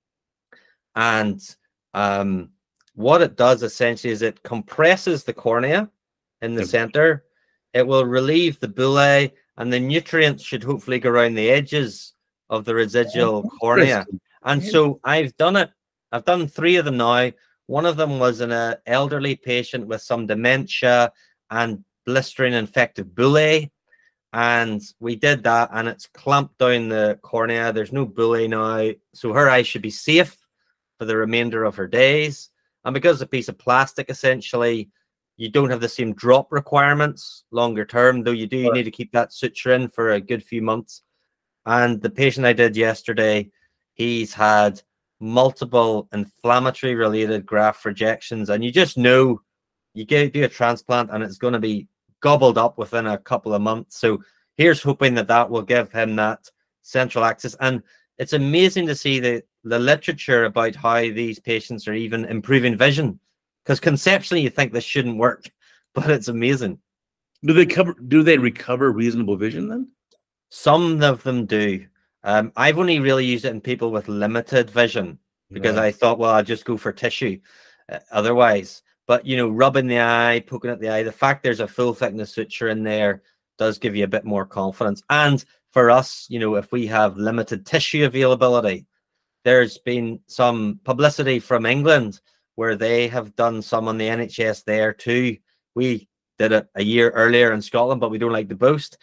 And um, what it does essentially is it compresses the cornea in the okay. center. It will relieve the bullae, and the nutrients should hopefully go around the edges of the residual oh, cornea. And so I've done it. I've done three of them now. One of them was in an elderly patient with some dementia and blistering infected bullae. And we did that, and it's clamped down the cornea. There's no bullae now. So her eye should be safe for the remainder of her days. And because it's a piece of plastic, essentially, you don't have the same drop requirements longer term, though you do Right. need to keep that suture in for a good few months. And the patient I did yesterday, he's had multiple inflammatory related graft rejections. And you just know you get do a transplant and it's going to be gobbled up within a couple of months. So here's hoping that that will give him that central access. And it's amazing to see the, the literature about how these patients are even improving vision, because conceptually you think this shouldn't work, but it's amazing. Do they cover? Do they recover reasonable vision then? Some of them do. Um, I've only really used it in people with limited vision because Right. I thought, well, I'll just go for tissue uh, otherwise. But, you know, rubbing the eye, poking at the eye, the fact there's a full thickness suture in there does give you a bit more confidence. And for us, you know, if we have limited tissue availability, there's been some publicity from England where they have done some on the N H S there too. We did it a year earlier in Scotland, but we don't like to boast.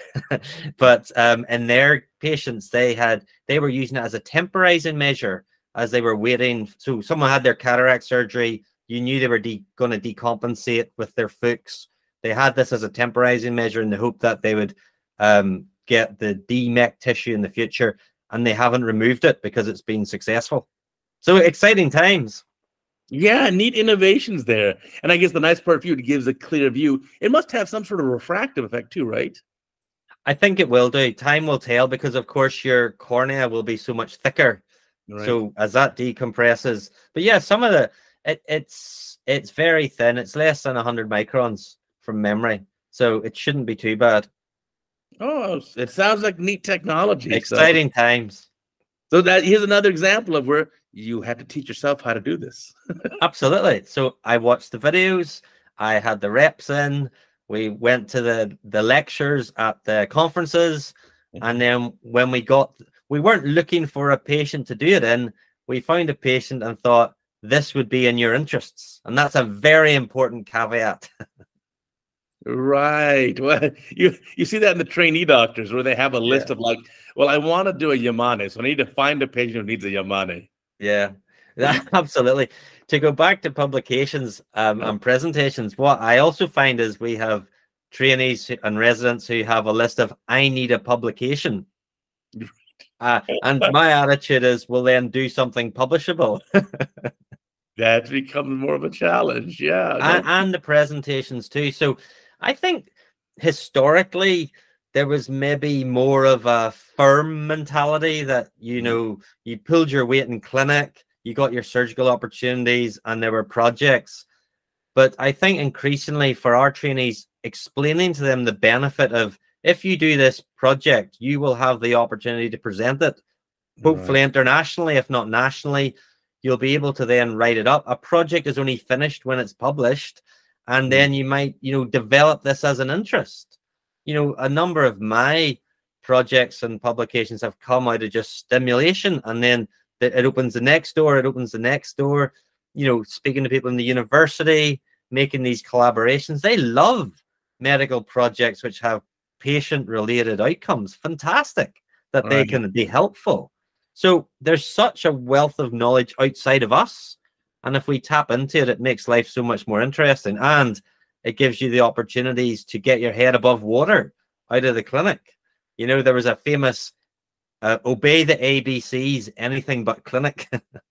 But um, in their patients, they had they were using it as a temporizing measure as they were waiting. So someone had their cataract surgery. You knew they were de- going to decompensate with their Fuchs. They had this as a temporizing measure in the hope that they would um, get the D M E C tissue in the future, and they haven't removed it because it's been successful. So exciting times. Yeah, neat innovations there. And I guess the nice part for you, it gives a clear view. It must have some sort of refractive effect too, right? I think it will do. Time will tell, because of course your cornea will be so much thicker. Right. So as that decompresses, but yeah, some of the it, it's it's very thin. It's less than one hundred microns from memory, so it shouldn't be too bad. Oh, it sounds like neat technology. Exciting so. times. So that here's another example of where you had to teach yourself how to do this. Absolutely. So I watched the videos. I had the reps in. We went to the the lectures at the conferences, and then when we got, we weren't looking for a patient to do it in. We found a patient and thought this would be in your interests, and that's a very important caveat. Right. Well, you you see that in the trainee doctors where they have a list Yeah. of like, well, I want to do a Yamane, so I need to find a patient who needs a Yamane. Yeah, absolutely. To go back to publications um, Oh. and presentations, what I also find is we have trainees and residents who have a list of I need a publication. Uh, and my attitude is, well, then do something publishable. That becomes more of a challenge. Yeah. and, no. and the presentations too. So I think historically there was maybe more of a firm mentality that, you know, you pulled your weight in clinic, you got your surgical opportunities, and there were projects. But I think increasingly for our trainees, explaining to them the benefit of, if you do this project, you will have the opportunity to present it, hopefully Right. internationally, if not nationally. You'll be able to then write it up. A project is only finished when it's published, and then you might, you know, develop this as an interest. You know, a number of my projects and publications have come out of just stimulation, and then it opens the next door, it opens the next door. You know, speaking to people in the university, making these collaborations. They love medical projects which have patient-related outcomes. Fantastic that they Right. can be helpful. So there's such a wealth of knowledge outside of us. And if we tap into it, it makes life so much more interesting. And it gives you the opportunities to get your head above water out of the clinic. You know, there was a famous uh, obey the A B Cs, anything but clinic.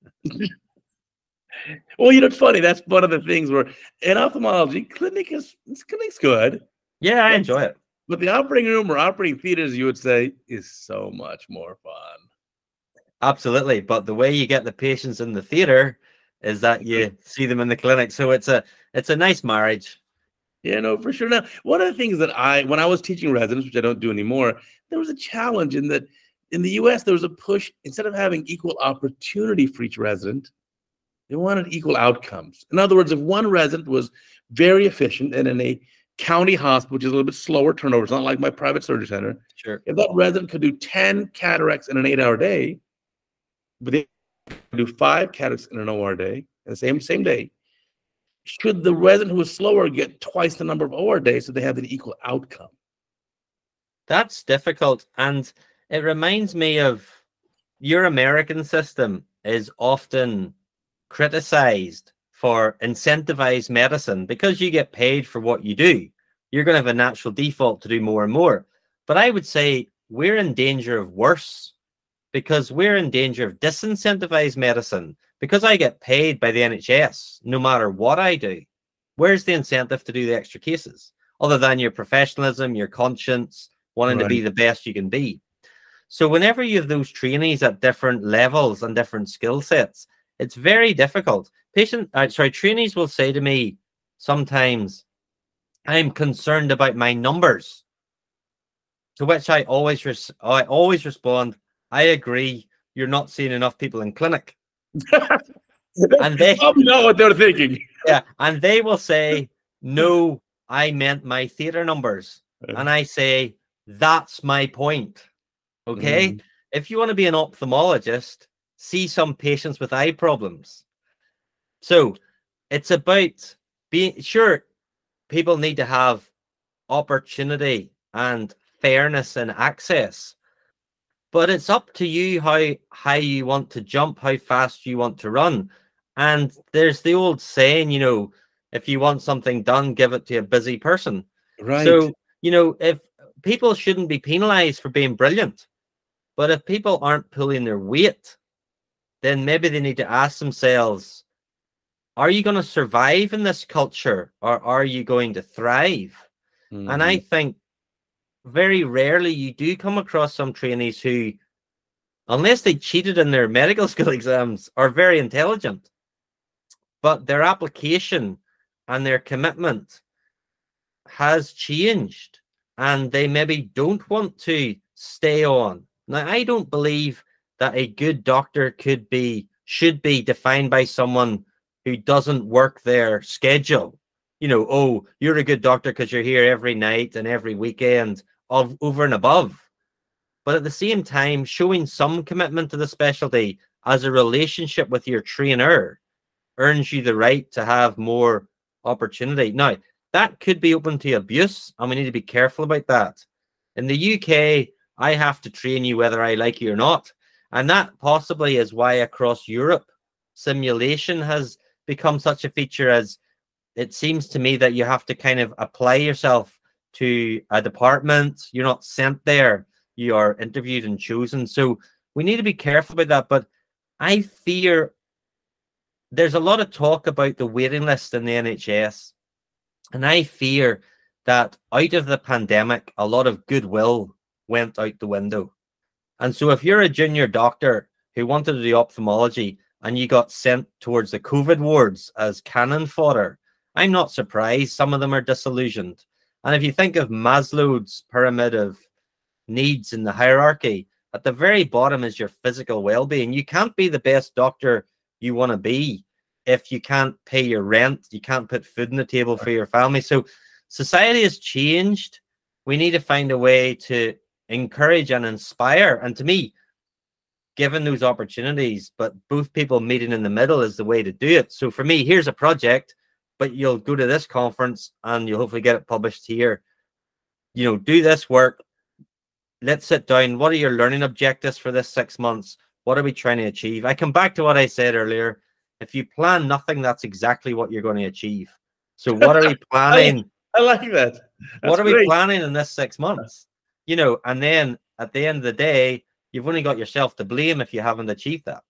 Well, you know, it's funny. That's one of the things where in ophthalmology, clinic is clinic's good. Yeah, I But- enjoy it. But the operating room or operating theaters, you would say, is so much more fun. Absolutely. But the way you get the patients in the theater is that you see them in the clinic. So it's a it's a nice marriage. Yeah, no, for sure. Now, one of the things that I, when I was teaching residents, which I don't do anymore, there was a challenge in that in the U S, there was a push, instead of having equal opportunity for each resident, they wanted equal outcomes. In other words, if one resident was very efficient and in a county hospital, which is a little bit slower turnover, it's not like my private surgery center, Sure. if that resident could do ten cataracts in an eight-hour day, but they could do five cataracts in an O R day, in the same, same day, should the resident who is slower get twice the number of O R days so they have an equal outcome? That's difficult. And it reminds me of your American system is often criticized for incentivized medicine, because you get paid for what you do, you're going to have a natural default to do more and more. But I would say we're in danger of worse, because we're in danger of disincentivized medicine. Because I get paid by the N H S no matter what I do, where's the incentive to do the extra cases other than your professionalism, your conscience, wanting right. to be the best you can be? So whenever you have those trainees at different levels and different skill sets, it's very difficult. Patient, uh, sorry, trainees will say to me sometimes, I'm concerned about my numbers. To which I always, res- I always respond, I agree, you're not seeing enough people in clinic. And they probably know what they're thinking. Yeah, and they will say, no, I meant my theater numbers. And I say, that's my point. Okay? Mm. If you want to be an ophthalmologist, see some patients with eye problems. So it's about being sure people need to have opportunity and fairness and access. But it's up to you how high you want to jump, how fast you want to run. And there's the old saying, you know, if you want something done, give it to a busy person. Right. So, you know, if people shouldn't be penalized for being brilliant, but if people aren't pulling their weight, then maybe they need to ask themselves, are you going to survive in this culture, or are you going to thrive? Mm-hmm. And I think very rarely you do come across some trainees who, unless they cheated in their medical school exams, are very intelligent. But their application and their commitment has changed, and they maybe don't want to stay on. Now, I don't believe that a good doctor could be, should be defined by someone who doesn't work their schedule. You know, oh, you're a good doctor because you're here every night and every weekend, of over and above. But at the same time, showing some commitment to the specialty as a relationship with your trainer earns you the right to have more opportunity. Now, that could be open to abuse, and we need to be careful about that. In the U K, I have to train you whether I like you or not. And that possibly is why across Europe, simulation has become such a feature, as it seems to me that you have to kind of apply yourself to a department. You're not sent there. You are interviewed and chosen. So we need to be careful about that. But I fear there's a lot of talk about the waiting list in the N H S. And I fear that out of the pandemic, a lot of goodwill went out the window. And so if you're a junior doctor who wanted to do ophthalmology and you got sent towards the COVID wards as cannon fodder, I'm not surprised some of them are disillusioned. And if you think of Maslow's pyramid of needs in the hierarchy, at the very bottom is your physical well-being. You can't be the best doctor you want to be if you can't pay your rent, you can't put food on the table for your family. So society has changed. We need to find a way to encourage and inspire. And to me, given those opportunities, but both people meeting in the middle is the way to do it. So for me, here's a project, but you'll go to this conference and you'll hopefully get it published here. You know, do this work. Let's sit down. What are your learning objectives for this six months? What are we trying to achieve? I come back to what I said earlier. If you plan nothing, that's exactly what you're going to achieve. So what are we planning? I, I like that. That's what are great. we planning in this six months? You know, and then at the end of the day, you've only got yourself to blame if you haven't achieved that.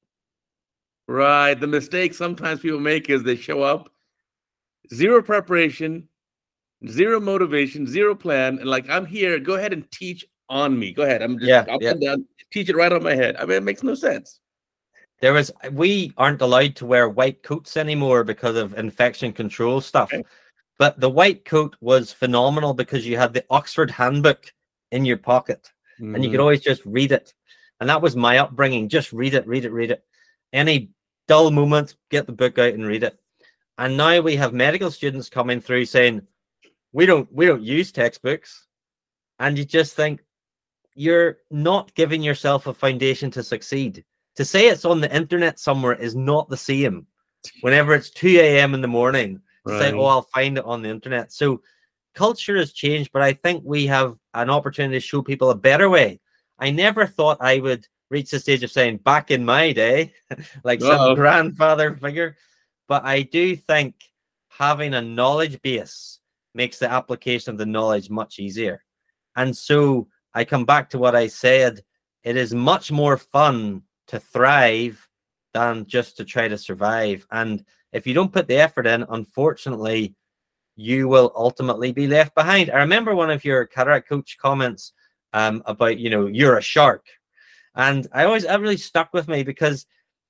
Right. The mistake sometimes people make is they show up, zero preparation, zero motivation, zero plan, and like, I'm here, go ahead and teach on me. Go ahead. I'm just yeah, up yeah. and down, teach it right on my head. I mean, it makes no sense. There was, we aren't allowed to wear white coats anymore because of infection control stuff. Okay. But the white coat was phenomenal because you had the Oxford Handbook in your pocket, mm-hmm. and you could always just read it. And that was my upbringing. Just read it, read it, read it. Any dull moment, get the book out and read it. And now we have medical students coming through saying, we don't, we don't use textbooks. And you just think, you're not giving yourself a foundation to succeed. To say it's on the internet somewhere is not the same. Whenever it's two a.m. in the morning, right. Say, oh, I'll find it on the internet. So culture has changed, but I think we have an opportunity to show people a better way. I never thought I would reach the stage of saying, back in my day, like Uh-oh. some grandfather figure. but I do think having a knowledge base makes the application of the knowledge much easier. And so I come back to what I said. It is much more fun to thrive than just to try to survive. And if you don't put the effort in, unfortunately, you will ultimately be left behind. I remember one of your cataract coach comments um, about, you know, you're a shark. And I always, that really stuck with me, because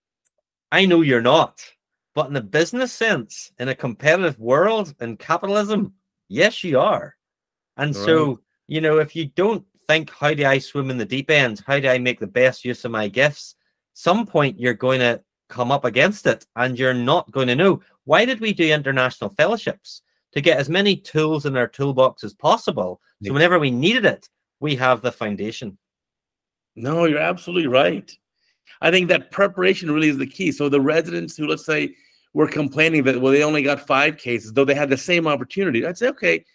I know you're not. But in a business sense, in a competitive world, in capitalism, yes, you are. And right. So, you know, if you don't think, how do I swim in the deep end? How do I make the best use of my gifts? Some point you're going to come up against it, and you're not going to know. Why did we do international fellowships? To get as many tools in our toolbox as possible. So whenever we needed it, we have the foundation. No, you're absolutely right. I think that preparation really is the key. So the residents who, let's say, were complaining that, well, they only got five cases, though they had the same opportunity. I'd say, okay,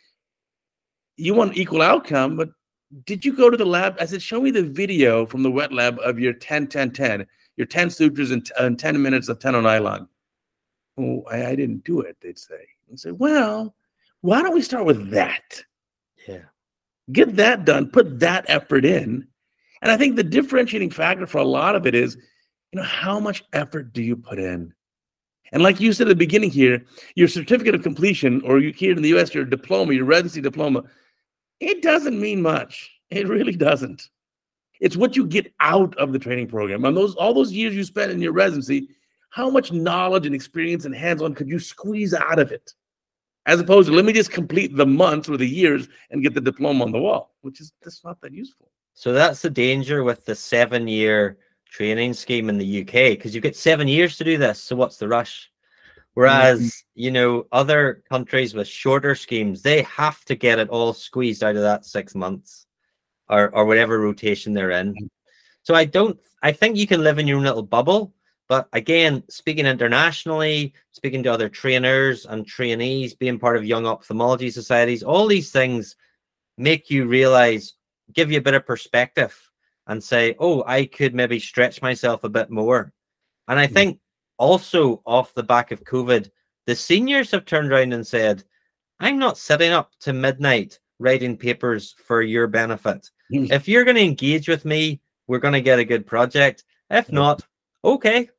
you want equal outcome, but did you go to the lab? I said, show me the video from the wet lab of your ten, ten, ten, your ten sutures and uh, ten minutes of ten on nylon. Oh, I, I didn't do it, they'd say. And say, well, why don't we start with that? Yeah. Get that done, put that effort in. And I think the differentiating factor for a lot of it is, you know, how much effort do you put in? And like you said at the beginning here, your certificate of completion, or you here in the U S, your diploma, your residency diploma, it doesn't mean much. It really doesn't. It's what you get out of the training program. And those all those years you spent in your residency, how much knowledge and experience and hands-on could you squeeze out of it? As opposed to, let me just complete the months or the years and get the diploma on the wall, which is that's not that useful. So that's the danger with the seven-year training scheme in the U K, because you get seven years to do this. So what's the rush? Whereas, mm-hmm. you know, other countries with shorter schemes, they have to get it all squeezed out of that six months or, or whatever rotation they're in. So I don't, I think you can live in your own little bubble. But again, speaking internationally, speaking to other trainers and trainees, being part of young ophthalmology societies, all these things make you realize, give you a bit of perspective and say, oh, I could maybe stretch myself a bit more. And I think also off the back of COVID, the seniors have turned around and said, I'm not sitting up to midnight writing papers for your benefit. Mm. If you're going to engage with me, we're going to get a good project. If not, okay.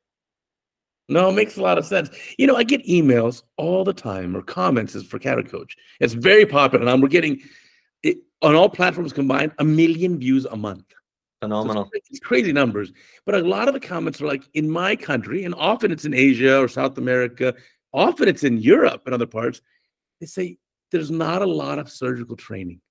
No, it makes a lot of sense. You know, I get emails all the time or comments for Cataract Coach. It's very popular. And we're getting, it, on all platforms combined, a million views a month. Phenomenal. So it's, it's crazy numbers. But a lot of the comments are like, in my country, and often it's in Asia or South America, often it's in Europe and other parts, they say there's not a lot of surgical training.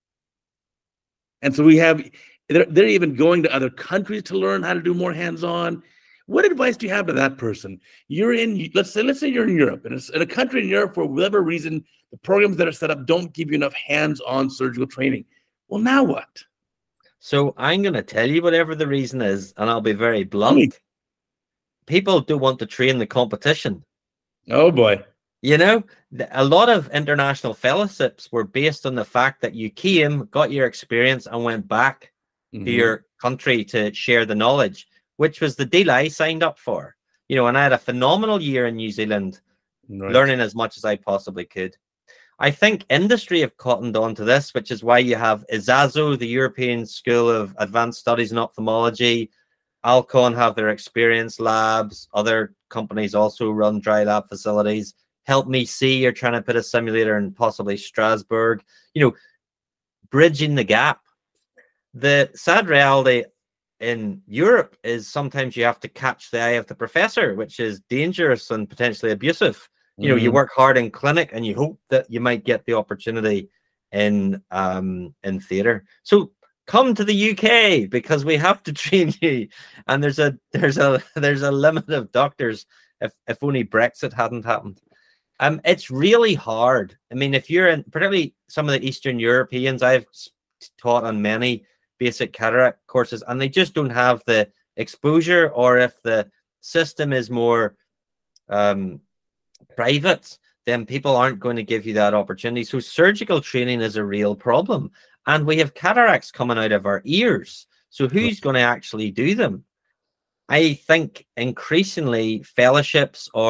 And so we have, they're, they're even going to other countries to learn how to do more hands-on. What advice do you have to that person? You're in, let's say, let's say you're in Europe, in a, in a country in Europe, for whatever reason, the programs that are set up don't give you enough hands-on surgical training. Well, now what? So I'm going to tell you whatever the reason is, and I'll be very blunt. People do want to train the competition. Oh, boy. You know, a lot of international fellowships were based on the fact that you came, got your experience, and went back mm-hmm. to your country to share the knowledge, which was the deal I signed up for. You know, and I had a phenomenal year in New Zealand, right. learning as much as I possibly could. I think industry have cottoned on to this, which is why you have ISASO, the European School of Advanced Studies in Ophthalmology. Alcon have their experience labs. Other companies also run dry lab facilities. Help Me See, you're trying to put a simulator in possibly Strasbourg. You know, bridging the gap. The sad reality in Europe is sometimes you have to catch the eye of the professor, which is dangerous and potentially abusive. You know, mm-hmm. you work hard in clinic and you hope that you might get the opportunity in um, in theater. So come to the U K because we have to train you. And there's a there's a there's a limit of doctors. If if only Brexit hadn't happened. Um, it's really hard. I mean, if you're in, particularly some of the Eastern Europeans, I've taught on many basic cataract courses, and they just don't have the exposure, or if the system is more um, private, then people aren't going to give you that opportunity. So surgical training is a real problem. And we have cataracts coming out of our ears. So who's going to actually do them? I think increasingly fellowships or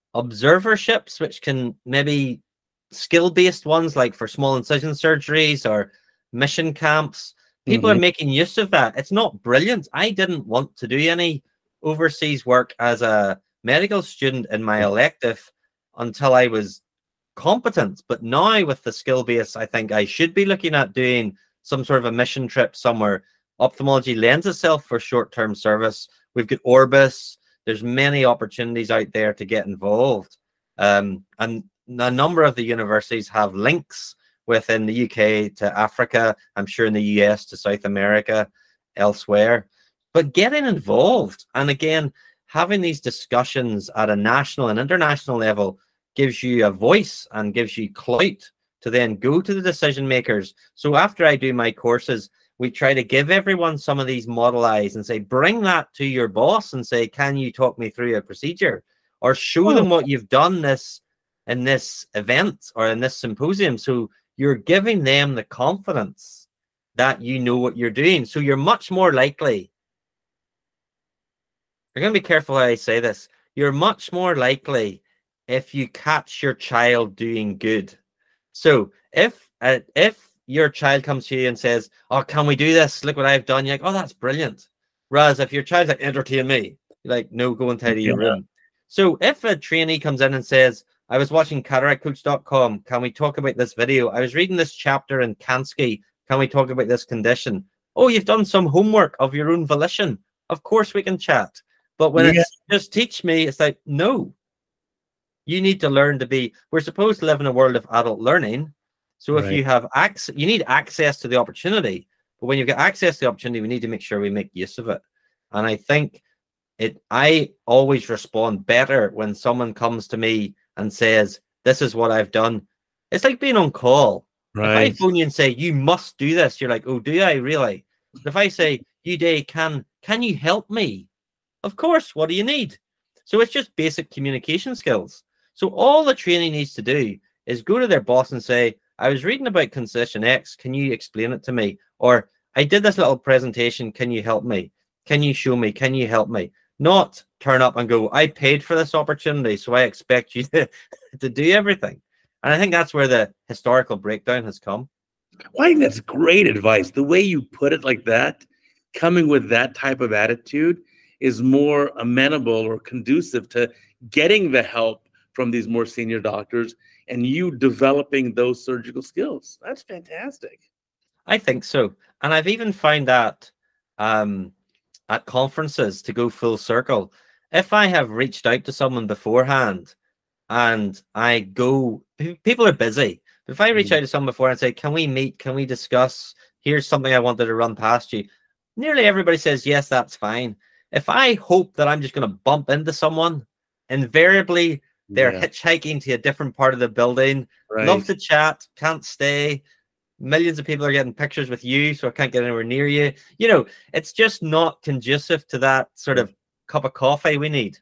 observerships, which can maybe skill-based ones like for small incision surgeries or mission camps. People mm-hmm. are making use of that. It's not brilliant. I didn't want to do any overseas work as a medical student in my elective until I was competent. But now with the skill base, I think I should be looking at doing some sort of a mission trip somewhere. Ophthalmology lends itself for short-term service. We've got Orbis. There's many opportunities out there to get involved. Um, and a number of the universities have links within the U K to Africa, I'm sure in the U S to South America, elsewhere. But getting involved, and again, having these discussions at a national and international level gives you a voice and gives you clout to then go to the decision makers. So after I do my courses, we try to give everyone some of these model eyes and say, bring that to your boss and say, can you talk me through a procedure? Or show oh. them what you've done this in this event or in this symposium. So you're giving them the confidence that you know what you're doing. So you're much more likely, you're going to be careful how I say this, you're much more likely if you catch your child doing good. So if uh, if your child comes to you and says, oh, can we do this? Look what I've done. You're like, oh, that's brilliant. Whereas if your child's like, entertain me, you're like, no, go and tidy yeah. your room. So if a trainee comes in and says, I was watching cataract coach dot com, can we talk about this video? I was reading this chapter in Kansky, can we talk about this condition? Oh, you've done some homework of your own volition. Of course we can chat. But when yeah. it's just teach me, it's like, no. You need to learn to be, we're supposed to live in a world of adult learning. So if right. you have access, you need access to the opportunity. But when you get access to the opportunity, we need to make sure we make use of it. And I think it, I always respond better when someone comes to me and says, this is what I've done. It's like being on call. Right. If I phone you and say, you must do this, you're like, oh, do I really? If I say, you day, can, can you help me? Of course, what do you need? So it's just basic communication skills. So all the training needs to do is go to their boss and say, I was reading about concession X. Can you explain it to me? Or I did this little presentation. Can you help me? Can you show me? Can you help me? Not turn up and go, I paid for this opportunity, so I expect you to, to do everything. And I think that's where the historical breakdown has come. Well, I think that's great advice. The way you put it like that, coming with that type of attitude is more amenable or conducive to getting the help from these more senior doctors and you developing those surgical skills. That's fantastic. I think so. And I've even found that um, at conferences, to go full circle, if I have reached out to someone beforehand and I go, people are busy. But if I reach mm. out to someone before and say, can we meet? Can we discuss? Here's something I wanted to run past you. Nearly everybody says, yes, that's fine. If I hope that I'm just going to bump into someone, invariably they're yeah. hitchhiking to a different part of the building. Right. Love to chat, can't stay. Millions of people are getting pictures with you, so I can't get anywhere near you. You know, it's just not conducive to that sort of cup of coffee we need.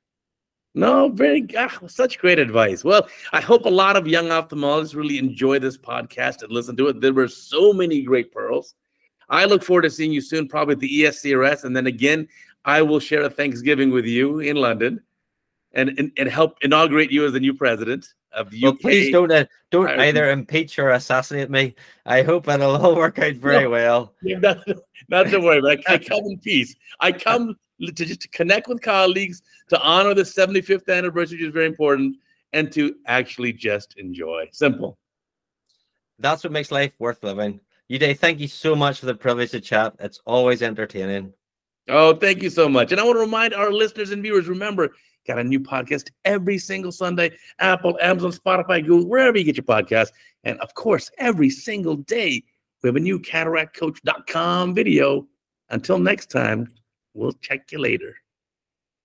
No, very ah, such great advice. Well, I hope a lot of young ophthalmologists really enjoy this podcast and listen to it. There were so many great pearls. I look forward to seeing you soon, probably at the E S C R S. And then again, I will share a Thanksgiving with you in London. And, and and help inaugurate you as the new president of the U K. Well, please don't uh, don't either impeach or assassinate me. I hope it'll all work out very no, well. Not, not to worry, but I, I come in peace. I come to just to connect with colleagues, to honor the seventy-fifth anniversary, which is very important, and to actually just enjoy. Simple. That's what makes life worth living. Uday, thank you so much for the privilege to chat. It's always entertaining. Oh, thank you so much. And I want to remind our listeners and viewers, remember, got a new podcast every single Sunday, Apple, Amazon, Spotify, Google, wherever you get your podcast. And of course, every single day, we have a new cataract coach dot com video. Until next time, we'll check you later.